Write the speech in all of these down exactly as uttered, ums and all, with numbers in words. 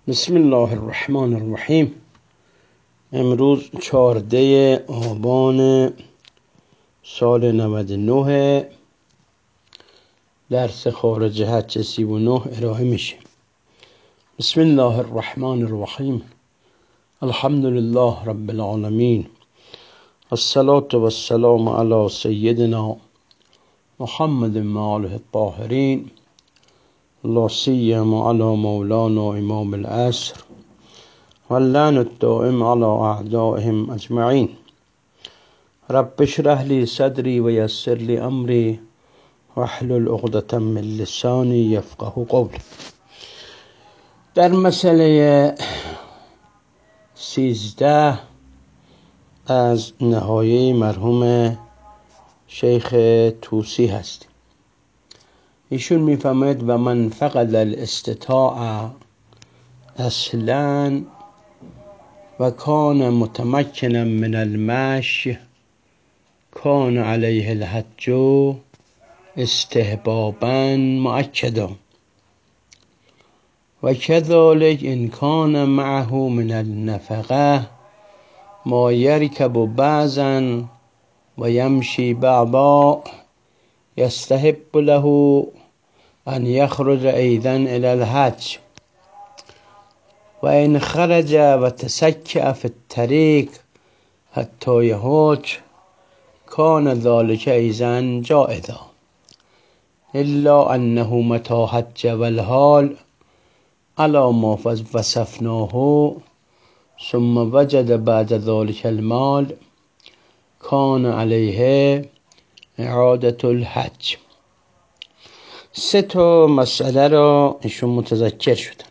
بسم الله الرحمن الرحیم. امروز چهارده آبان سال نود و نه، درس خارج حج سی و نه ارائه میشه. بسم الله الرحمن الرحیم. الحمد لله رب العالمین، الصلاة والسلام علی سیدنا محمد و آله الطاهرین، لا سیما علی مولانا امام العصر واللعن الدائم على اعدائهم اجمعین. رب اشرح لي صدری و یسر لي امری واحلل عقدة من لسانی یفقه قولی. در مسئله سیزده از نهایه مرحوم شیخ طوسی هستیم. ایشون میفهمد و من فقد الاستطاع اصلا و کان متمکنا من المشی کان علیه الحج استحبابا مؤکدا و کذالک ان کان معه من النفقه ما یرکب بعضا و یمشی بعضا یستحب له ان یخرج ایضا الی الحج و ان خرج و تسکع فی الطریق حتی یحج کان ذلک ایضا جائزا الا انه متی حج والحال علی ما وصفناه ثم وجد بعد ذلك المال کان علیه اعادة الحج. سه تا مسئله را ایشون متذکر شدن.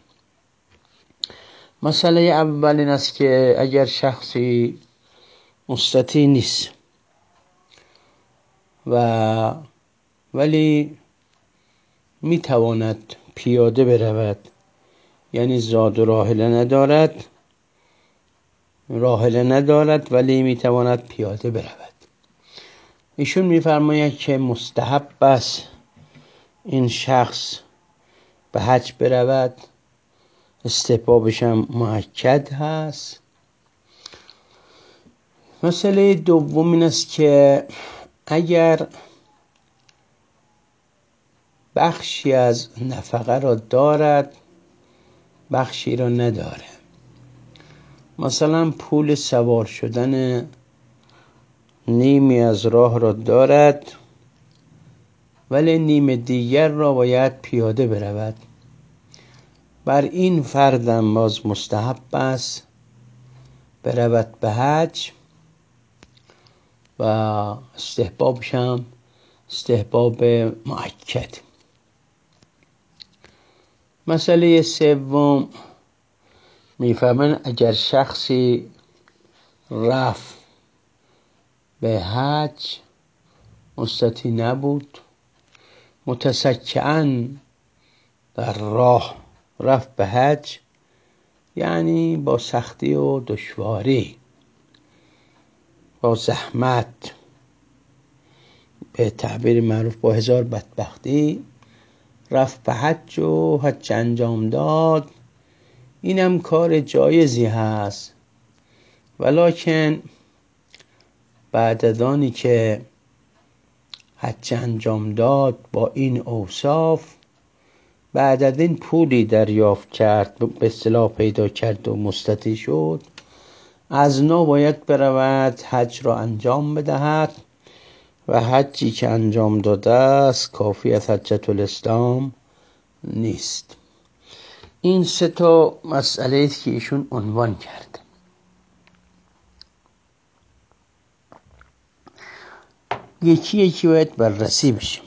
مسئله اول این است که اگر شخصی مستطیع نیست و ولی میتواند پیاده برود، یعنی زاد و راحله ندارد راحله ندارد ولی میتواند پیاده برود، ایشون میفرماید که مستحب است این شخص به حج برود، استحبابش هم مؤکد هست. مسئله دوم این است که اگر بخشی از نفقه را دارد بخشی را نداره، مثلا پول سوار شدن نیمی از راه را دارد ولی نیم دیگر را باید پیاده برود، بر این فردم باز مستحب است برود به حج و استحبابش هم استحباب مؤکد. مسئله سوم میفهمن اگر شخصی رفت به حج مستطیع نبود، متسکعاً در راه رفت به حج، یعنی با سختی و دشواری با زحمت، به تعبیر معروف با هزار بدبختی رفت به حج و حج انجام داد، اینم کار جایزی هست، ولکن بعد از آنی که حج انجام داد با این اوصاف، بعد از این پولی دریافت کرد، به اصطلاح پیدا کرد و مستطیع شد، از نو باید برود حج را انجام بدهد و حجی که انجام داده است کافی از حجة الاسلام نیست. این سه تا مسئله است که ایشون عنوان کرد. یکی یکی باید بررسی بشه.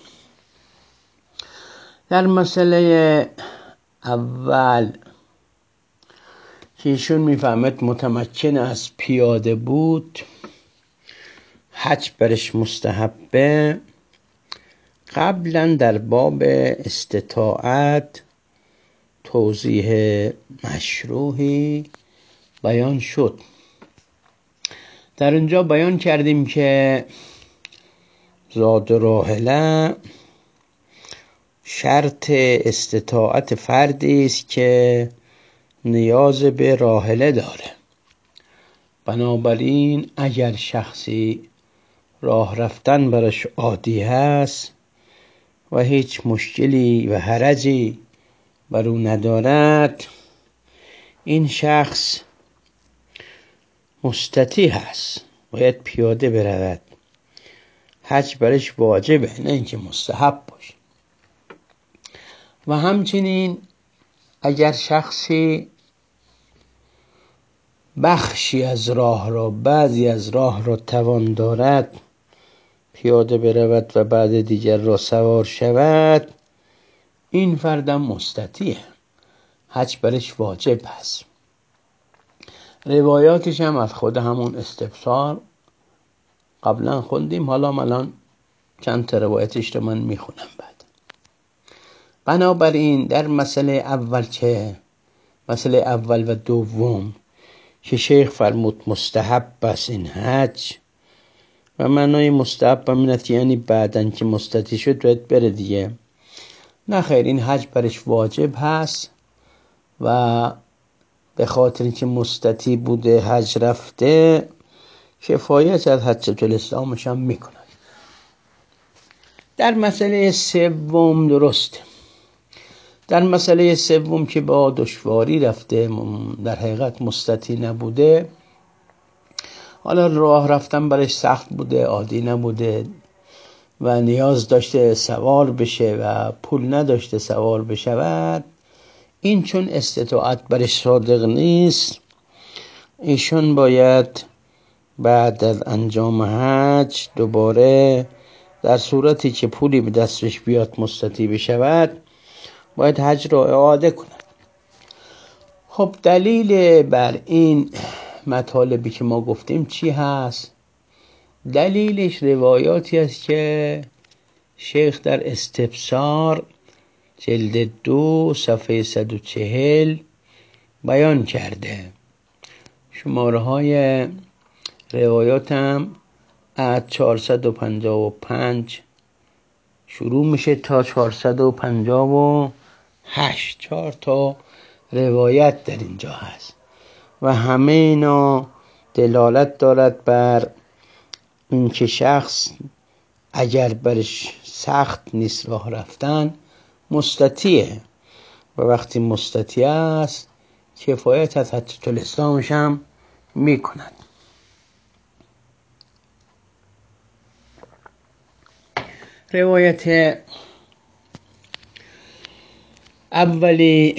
در مسئله اول که ایشون میفهمد متمکن از پیاده بود، حج برش مستحبه، قبلا در باب استطاعت توضیح مشروحی بیان شد. در اونجا بیان کردیم که زاد و راحله شرط استطاعت فردی است که نیاز به راحله داره. بنابراین اگر شخصی راه رفتن برش عادی هست و هیچ مشکلی و حرجی بر او ندارد، این شخص مستطیع هست، باید پیاده برود. حج برش واجبه، نه اینکه مستحب باشه. و همچنین اگر شخصی بخشی از راه را، بعضی از راه را توان دارد پیاده برود و بعد دیگر را سوار شود، این فردم مستطیع، حج برش واجب هست. روایاتش هم از خود همون استفسار قبلا خوندیم، حالا الان چند تا روایتش رو من میخونم بعد. بنابراین در مسئله اول چه؟ مسئله اول و دوم که شیخ فرمود مستحب است این حج، و معنای مستحب همینه یعنی بعدن که مستطیع شد باید بره دیگه. نه خیر، این حج برش واجب هست و به خاطر اینکه مستطیع بوده حج رفته، کفایت از حجة الاسلامش هم میکنه. در مسئله سوم درسته، در مسئله سوم که با دشواری رفته، در حقیقت مستطیع نبوده، حالا راه رفتن برش سخت بوده، عادی نبوده و نیاز داشته سوار بشه و پول نداشته سوار بشود، این چون استطاعت برش صادق نیست، ایشون باید بعد از انجام حج دوباره در صورتی که پولی به دستش بیاد مستطیع بشود باید حج را اعاده کند. خب دلیل بر این مطالبی که ما گفتیم چی هست؟ دلیلش روایاتی است که شیخ در استبصار جلد دو صفحه صد و چهل بیان کرده. شماره های روایاتم از چهارصد و پنجاه و پنج شروع میشه تا چهارصد و پنجاه و هشت. چهار تا روایت در اینجا هست و همه اینا دلالت دارد بر این که شخص اگر برش سخت نیست راه رفتن مستطیعه، و وقتی مستطیع است کفایت از حجة الاسلامش هم میکند. روایت اولی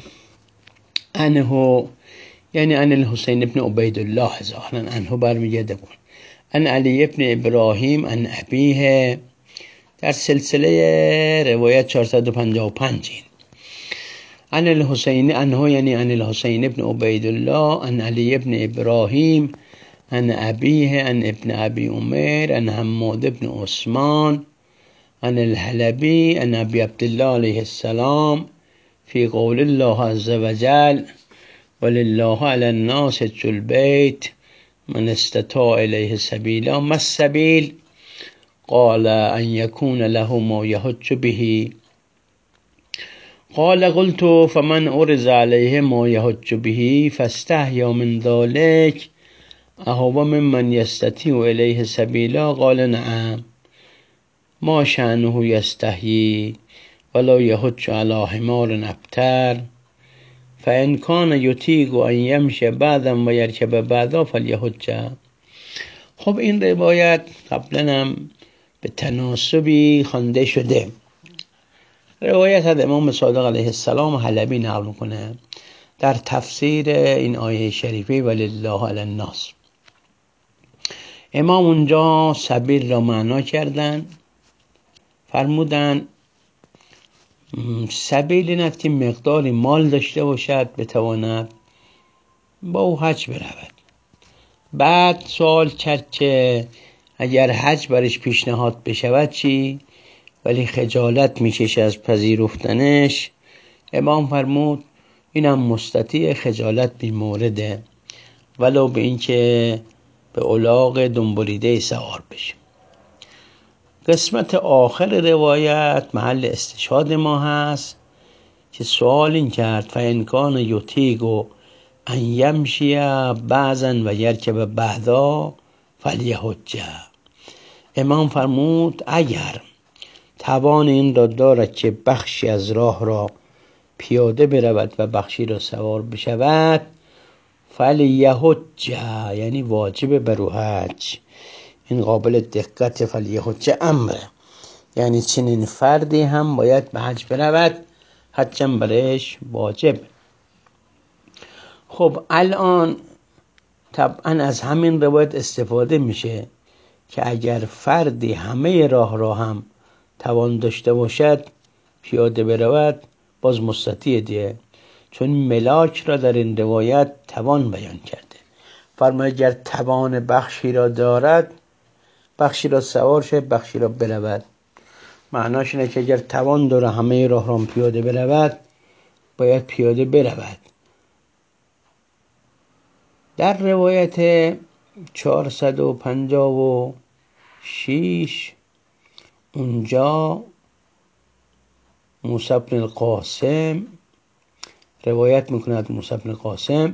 عنه، یعنی عن الحسین ابن عبید الله ظاهرا عنه برمیگرده بود، عن علی ابن ابراهیم عن ابیه، در سلسله روایت چهارصد و پنجاه و پنج. عن الحسین عنه یعنی عن الحسین ابن عبید الله عن علی ابن ابراهیم عن ابیه عن ابن ابی عمر عن حماد ابن عثمان عن الحلبی عن ابی عبدالله علیه السلام فی قول الله عز وجل ولله علی الناس حج البیت من استطاع الیه سبیلا ما السبیل قال ان یکون له ما یحج به قال قلت فمن عرض علیه ما یحج به فاستحیا من ذلک اهو ممن یستطیع الیه سبیلا قال نعم ما شأنه یستحیی ولا یحج علی حمار ابتر فان کان یطیق ان یمشی بعضا و یرکب بعضا فلیحج. خب این روایت قبلا هم به تناسبی خوانده شده. روایت از امام صادق علیه السلام حلبی نقل میکنه در تفسیر این آیه شریفه ولله علی الناس. امام اونجا سبیل را معنا کردن، فرمودن سبیل این است که مقداری مال داشته باشد بتواند با او حج برود. بعد سوال کرد که اگر حج برش پیشنهاد بشود چی؟ ولی خجالت میکشه از پذیرفتنش. امام فرمود اینم مستطیع، خجالت بی مورده، ولو به این که به الاغ دنبالیده سوار بشه. قسمت آخر روایت محل استشهاد ما هست که سوال این کرد فإن کان یطیق ان یمشی بعضا و یرکب بعضا فلیحج. امام فرمود اگر توان این را دارد که بخشی از راه را پیاده برود و بخشی را سوار بشود فلیحج، یعنی واجب بر او حج. این قابل دقت. فلیحج امره، یعنی چنین فردی هم باید به حج برود، حج هم برش واجب. خب الان طبعا از همین روایت استفاده میشه که اگر فردی همه راه را هم توان داشته باشد پیاده برود باز مستطیع دیه، چون ملاک را در این روایت توان بیان کرده. فرماید اگر توان بخشی را دارد بخشی را سوار شد بخشی را برود. معناش اینه که اگر توان داره همه راه را پیاده برود باید پیاده برود. در روایت چهارصد و پنجاه و شش اونجا موسی بن القاسم روایت میکند، موسی بن القاسم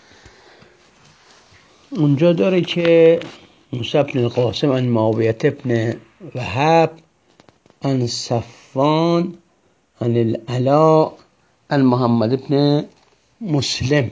اونجا داره که موسی بن القاسم عن معاویة بن وهب عن صفوان عن العلاء عن محمد بن مسلم.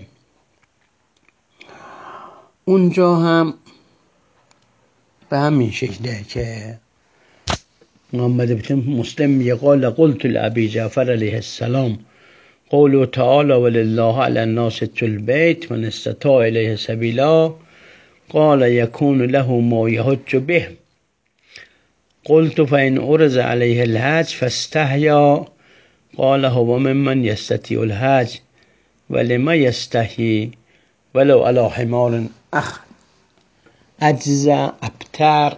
اونجا هم به همین شکله که محمد بن مسلم يقال قلت لأبي جعفر عليه السلام قوله تعالى ولله على الناس حج البيت من استطاع إليه سبيلا قال يكون له ما يحج به قلت فإن عرض عليه الحج فاستحيا قال هو ممن يستطيع الحج ولما يستحيي ولو على حمار أخ أجزى أبتر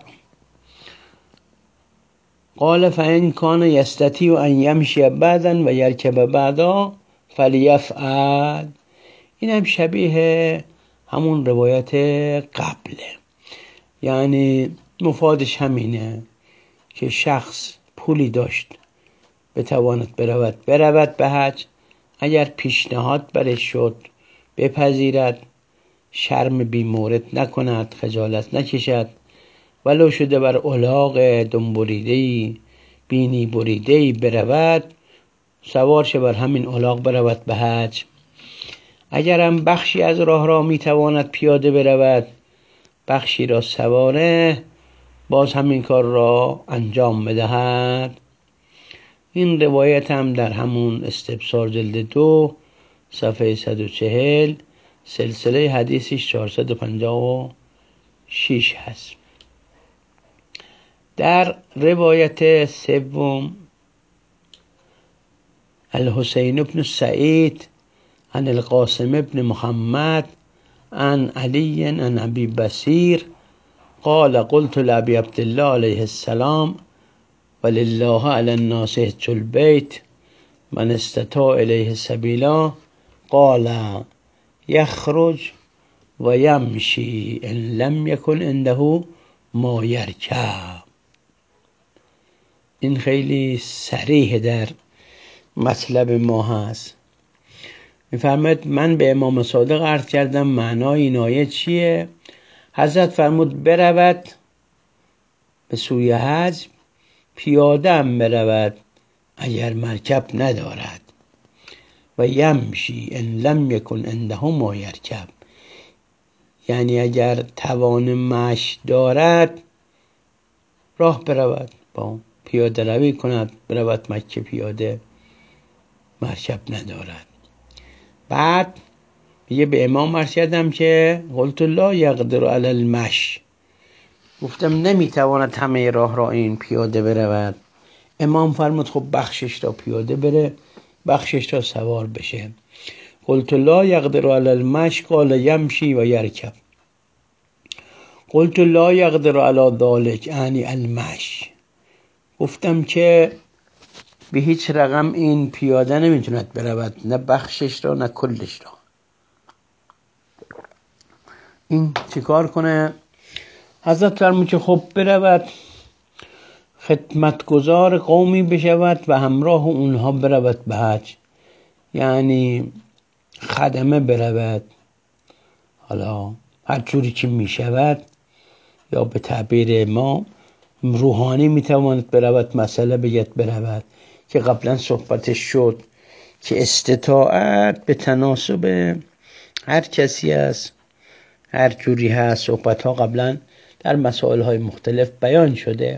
قال فإن كان يستطيع أن يمشي بعدا و يركب بعدا فليفعل. این هم شبیه همون روایت قبله، یعنی مفادش همینه که شخص پولی داشت بتواند برود برود به حج، اگر پیشنهاد برش شد بپذیرد، شرم بی مورد نکند، خجالت نکشد، ولو شده بر الاغ دم بریده‌ای بینی بریده‌ای برود سوار شه بر همین الاغ برود به حج. اگر هم بخشی از راه را میتواند پیاده برود بخشی را سواره باز همین کار را انجام بدهد. این روایت هم در همون استبصار جلد دو صفحه صد و چهل سلسله حدیثش چهارصد و پنجاه و شش هست. در روایت سوم الحسین بن سعید عن القاسم بن محمد عن علی عن ابی بصیر قال قلت لأبي عبد الله عليه السلام ولله على الناس حج البيت من استطاع إليه سبيلا قال يخرج و یمشی ان لم یکن عنده ما یرکب. این خیلی صریح در مطلب ما هست. میفرماید من به امام صادق عرض کردم معنای این آیه چیه؟ حضرت فرمود برود به سوی حج پیاده هم برود اگر مرکب ندارد و یمشی ان لم یکن عنده ما یرکب، یعنی اگر توان مشی دارد راه برود با پیاده روی کند برود مکه پیاده، مرکب ندارد. بعد میگه به امام عرض کردم که قلت لا یقدر علی المشی، گفتم نمیتواند همه راه را این پیاده برود. امام فرمود خب بخشش را پیاده بره بخشش را سوار بشه. قلت لا یقدر علی المشی قال یمشی و یرکب قلت لا یقدر علی ذلک یعنی المشی، گفتم که به هیچ رقم این پیاده نمیتوند برود، نه بخشش را نه کلش را. این چیکار کنه؟ حضرت فرمود که خب برود خدمتگزار قومی بشود و همراه اونها برود به حج. یعنی خدمه برود، حالا هر جوری که می شود، یا به تعبیر ما روحانی می تواند برود، مسئله بگید برود که قبلا صحبتش شد که استطاعت به تناسب هر کسی است، هر جوری هست. صحبت ها قبلا در مسائل های مختلف بیان شده.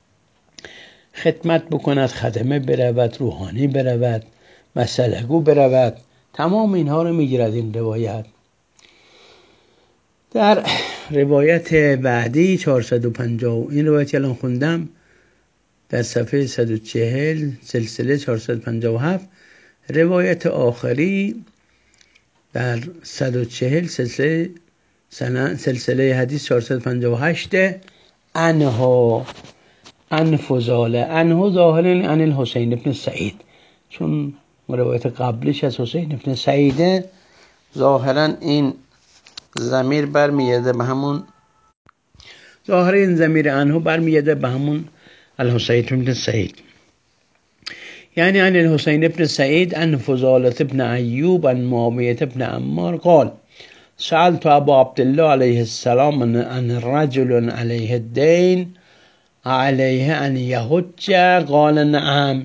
خدمت بکند، خدمه برود، روحانی برود، مسئله گو برود، تمام اینها رو میگیرد این روایت. در روایت بعدی چهارصد و پنجاه، این روایت الان خوندم در صفحه صد و چهل سلسله چهارصد و پنجاه و هفت، روایت آخری در صد و چهل سلسله سلسله حدیث چهارصد و پنجاه و هشت، انها ان فضاله انه ظاهرا عن الحسین ابن سعید، چون روایت قبلش از حسین ابن سعیده، ظاهرا این ضمیر برمیگرده به همون ظاهر این ضمیر انه برمیگرده به همون الحسین ابن سعید. یعنی عن الحسین ابن سعید ان فضاله ابن ایوب ان معاویه ابن عمار قال سألت ابا عبدالله علیه السلام ان رجل علیه الدین علیه ان یحج قال نعم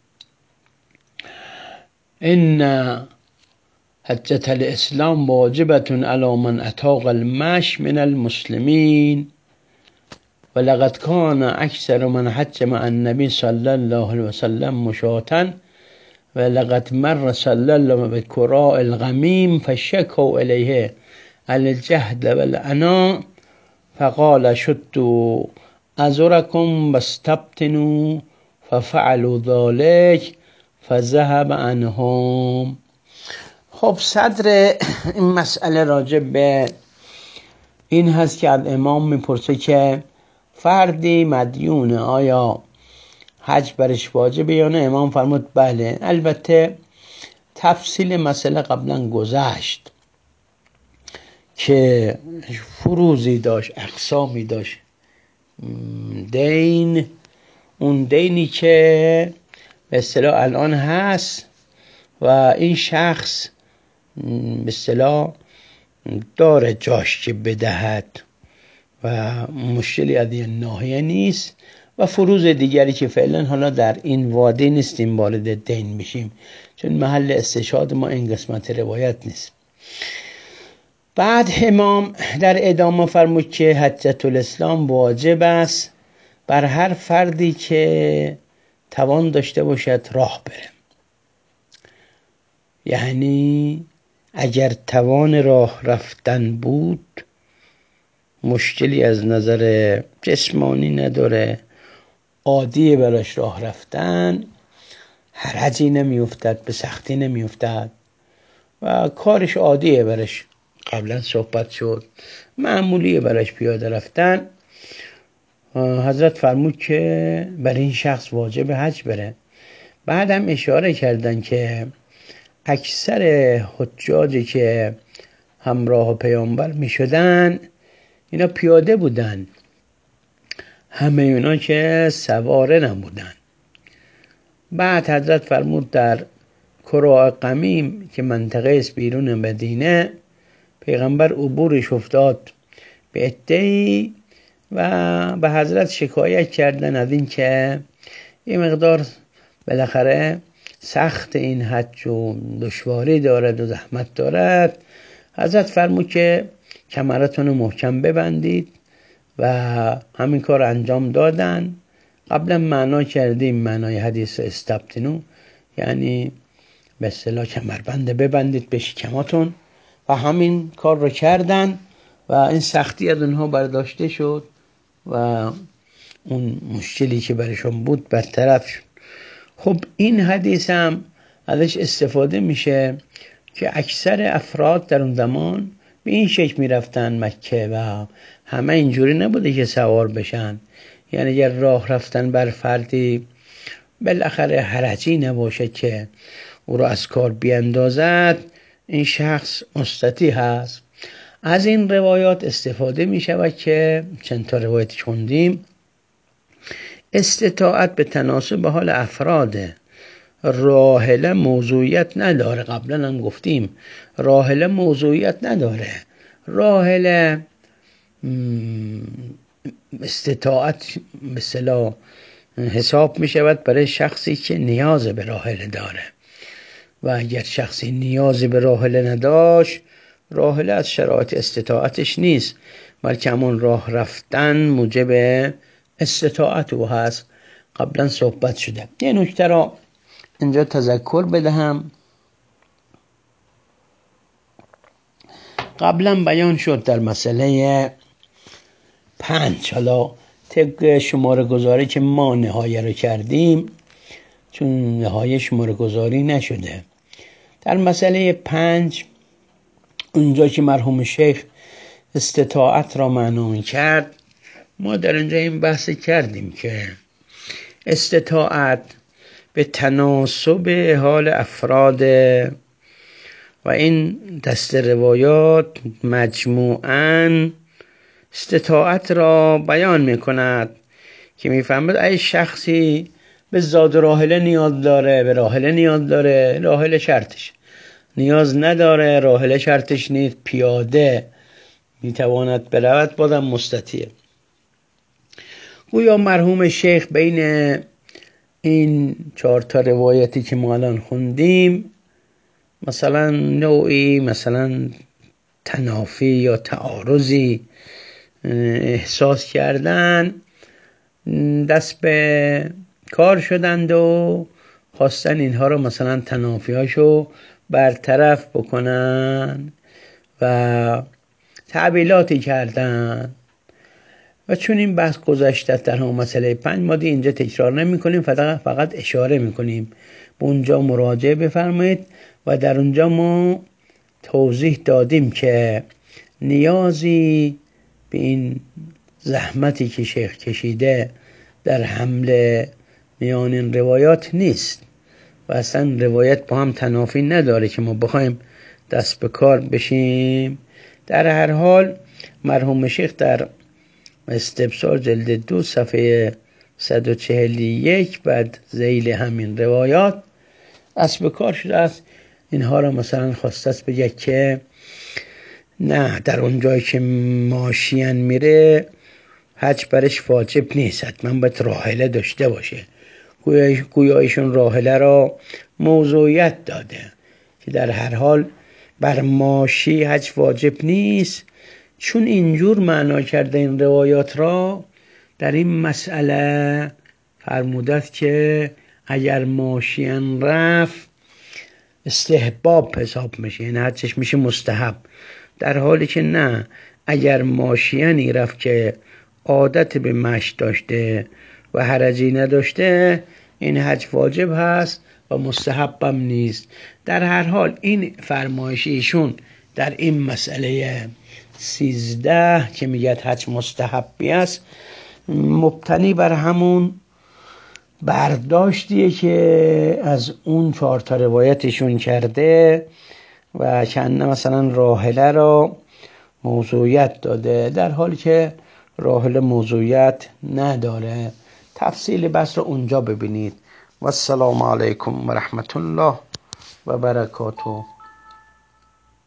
ان حجة الاسلام واجبة على من اطاق المشي من المسلمين ولقد كان اکثر من حج مع النبي صلى الله عليه وسلم مشاة ولقد مر صلى الله بكراء الغميم فشكوا اليه الجهد والعناء فقال شدوا ازركم واستبطنوا ففعلوا ذلك فذهب عنهم. خب صدر این مسئله راجع به این هست که امام میپرسه که فردی مدیونه آیا حج برش واجبه یا نه؟ امام فرمود بله. البته تفصیل مسئله قبلا گذشت که فروزی داشت، اقسامی داشت، دین، اون دینی که به اصطلاح الان هست و این شخص به اصطلاح داره جاش که بدهد و مشکلی از این ناحیه نیست، و فروز دیگری که فعلا حالا در این وادی نیستیم وارد دین میشیم چون محل استشهاد ما این قسمت روایت نیست. بعد امام در ادامه فرمود که حجة الاسلام واجب است بر هر فردی که توان داشته باشد راه بره. یعنی اگر توان راه رفتن بود، مشکلی از نظر جسمانی نداره، عادیه براش راه رفتن، حرجی نمیافتد، به سختی نمیافتد و کارش عادیه براش، قبلا صحبت شد، معمولیه براش پیاده رفتن. حضرت فرمود که برای این شخص واجب حج بره. بعد هم اشاره کردن که اکثر حجاجی که همراه پیامبر می شدن اینا پیاده بودن، همه اینا که سواره نبودن. بعد حضرت فرمود در کراء غمیم که منطقه است بیرون مدینه، پیغمبر عبورش افتاد به عده‌ای و به حضرت شکایت کردن از این که این مقدار بالاخره سخت این حج و دشواری دارد و زحمت دارد. حضرت فرمود که کمرتون رو محکم ببندید و همین کار انجام دادن. قبلا معنا کردیم معنای حدیث استبطنو، یعنی به اصطلاح کمربند ببندید به شکماتون، و همین کار رو کردن و این سختی از اونها برداشته شد و اون مشکلی که برشون بود برطرف شد. خب این حدیث هم ازش استفاده میشه که اکثر افراد در اون زمان به این شکل میرفتن مکه و همه اینجوری نبوده که سوار بشن. یعنی اگر راه رفتن بر فردی بالاخره حرجی نباشه که او را از کار بیاندازد، این شخص مستطیع هست. از این روایات استفاده می شود که چند تا روایت خوندیم، استطاعت به تناسب حال افراده راحله موضوعیت نداره. قبلا هم گفتیم راحله موضوعیت نداره. راحله استطاعت مثلا حساب می شود برای شخصی که نیاز به راحله داره، و اگر شخصی نیازی به راحله نداشت، راحله از شرایط استطاعتش نیست، بلکه همون راه رفتن موجب استطاعت او هست. قبلا صحبت شده. یه نکته را اینجا تذکر بدهم. قبلا بیان شد در مسئله پنج، حالا طبق شماره گذاری که ما نهایه رو کردیم، چون نهایه شماره گذاری نشده، در مسئله پنج اونجا که مرحوم شیخ استطاعت را معنی کرد، ما در اینجا این بحث کردیم که استطاعت به تناسب حال افراد و این دست روایات مجموعاً استطاعت را بیان می کند که می فهمد ای شخصی به زاد راحله نیاز داره، به راحله نیاز داره، راحله شرطش، نیاز نداره، راحله شرطش نیست، پیاده می تواند برود، بازم مستطیع. گویا مرحوم شیخ بین این چهار تا روایتی که ما الان خوندیم مثلا نوعی مثلا تنافی یا تعارضی احساس کردن، دست به کار شدند و خواستن اینها رو مثلا تنافیاشو برطرف بکنن و تعبیلاتی کردن. و چون این بحث گذشته در هم مسئله پنج، ما دی اینجا تکرار نمی کنیم، فقط, فقط اشاره می کنیم. به اونجا مراجعه بفرمایید و در اونجا ما توضیح دادیم که نیازی به این زحمتی که شیخ کشیده در حمل میان این روایات نیست و اصلا روایت با هم تنافی نداره که ما بخوایم دست به کار بشیم. در هر حال مرحوم شیخ در استبصار جلد دو صفحه صد و چهل و یک بعد ذیل همین روایات دست به کار شده است. اینها را مثلا خواسته است بگه که نه، در اون جایی که ماشین میره حج برش واجب نیست، حتما باید راحله داشته باشه. گویا ایشون راحله را موضوعیت داده که در هر حال بر ماشی حج واجب نیست. چون اینجور معنا کرده این روایات را، در این مسئله فرموده که اگر ماشین رفت استحباب حساب میشه، یعنی حجش میشه مستحب، در حالی که نه، اگر ماشینی رفت که عادت به مشی داشته و حرجی نداشته، این حج واجب هست و مستحب هم نیست. در هر حال این فرمایش ایشون در این مسئله سیزده که میگه حج مستحبی است، مبتنی بر همون برداشتیه که از اون چهار تا روایتشون کرده و چند مثلا راحله را موضوعیت داده، در حالی که راحله موضوعیت نداره. تفصیل بس رو اونجا ببینید. و السلام علیکم و رحمت الله و برکاته.